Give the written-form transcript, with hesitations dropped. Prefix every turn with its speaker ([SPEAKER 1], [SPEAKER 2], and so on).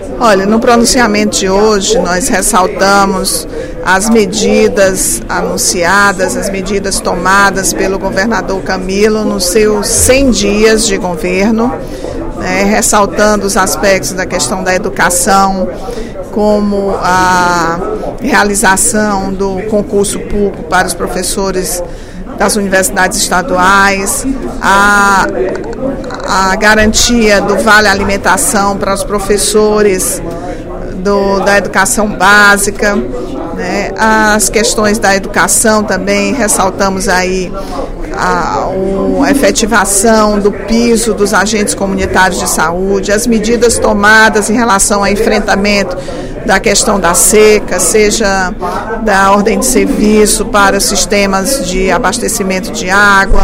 [SPEAKER 1] Olha, no pronunciamento de hoje nós ressaltamos as medidas anunciadas, as medidas tomadas pelo governador Camilo nos seus 100 dias de governo, ressaltando os aspectos da questão da educação, como a realização do concurso público para os professores das universidades estaduais, a garantia do vale alimentação para os professores da educação básica, as questões da educação também, ressaltamos aí a efetivação do piso dos agentes comunitários de saúde, as medidas tomadas em relação ao enfrentamento da questão da seca, seja da ordem de serviço para sistemas de abastecimento de água,